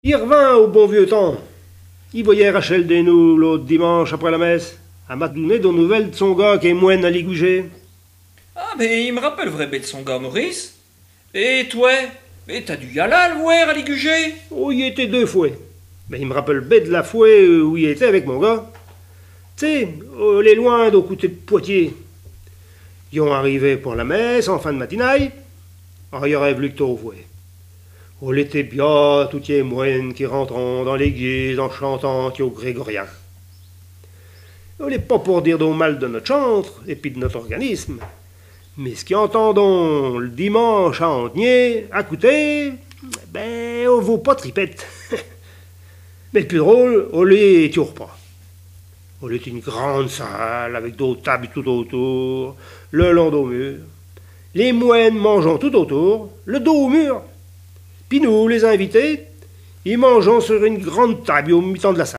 Il revint au bon vieux temps. Il voyait Rachel Desnoux l'autre dimanche après la messe. Elle m'a donné des nouvelles de son gars qui est moine à Ligugé. Ah, mais il me rappelle vrai bête son gars Maurice. Et toi? Et t'as dû y aller le voir à Ligugé? Oh, il était 2 fois. Mais il me rappelle bête de la fois où il était avec mon gars. Tu sais, les loin d'au côté de Poitiers. Ils ont arrivé pour la messe en fin de matinée. Ah, il aurait voulu que t'en vois. Oh, l'été bien, toutes les moines qui rentrent dans l'église en chantant qui au grégorien. On n'est pas pour dire du mal de notre chantre et puis de notre organisme. Mais ce qui entendons le dimanche à Antnier, à côté, ben, on vaut pas tripette. Mais le plus drôle, on les tire pas. On est une grande salle avec d'autres tables tout autour, le long du mur. Les moines mangeant tout autour, le dos au mur. Puis nous, les invités, ils mangeons sur une grande table au mi-temps de la salle.